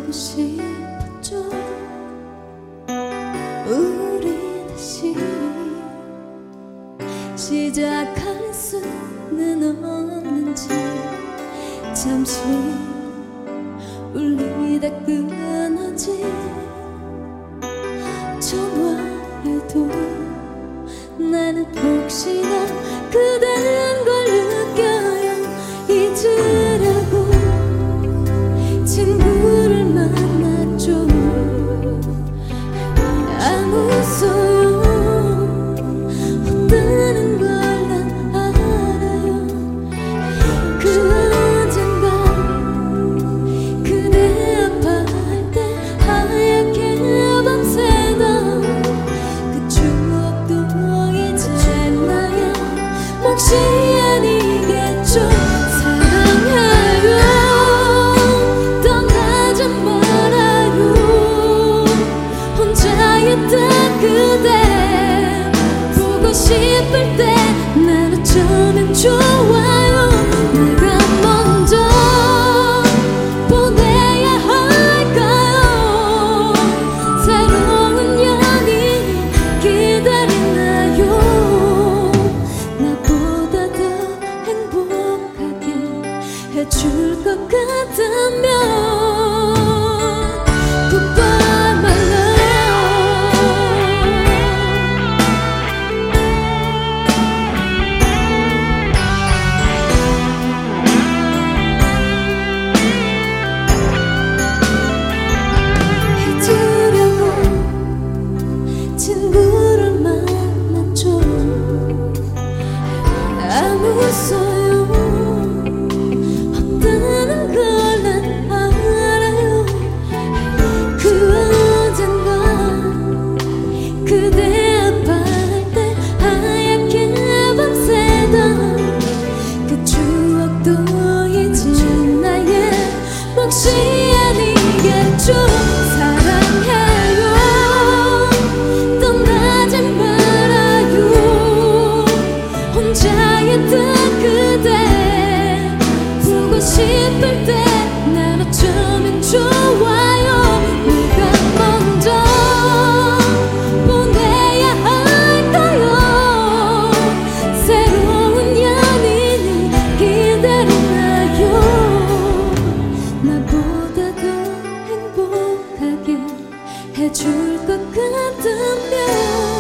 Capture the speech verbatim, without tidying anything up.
보고 싶었죠. 우리 다시 시작할 수는 없는지 잠시 울리다 끊어지 전화해도 나는 혹시나 그댄 걸 느껴요. 잊으라고 친구를 만났죠. 아무 소용 없다는 걸 난 알아요. 그 언젠가 그대 아파할 때 하얗게 밤새던 그 추억도 이제 나의 몫이 아니겠죠. 사랑해요. 떠나지 말아요. 혼자였던 그대 보고 싶을 때 난 어쩌면 좋아요. 내가 먼저 보내야 할까요? 새로운 연인이 기다리나요? 나보다 더 행복하게 해줄 것 같으면 Goodbye my love. 잊으려고 친구를 만났죠. 아무 소용 없다는 걸 난 알아요. 그 언젠가 그대 아파할 때 하얗게 밤새던 그 추억도 이제 나의 몫이 아니겠죠. 사랑해요. 떠나지 말아요. 혼자였던 그대 보고 싶을 때 난 어쩌면 좋아요. 네가 먼저 보내야 할까요? 새로운 연인이 기다리나요? 나보다 더 행복하게 해줄 것 같으면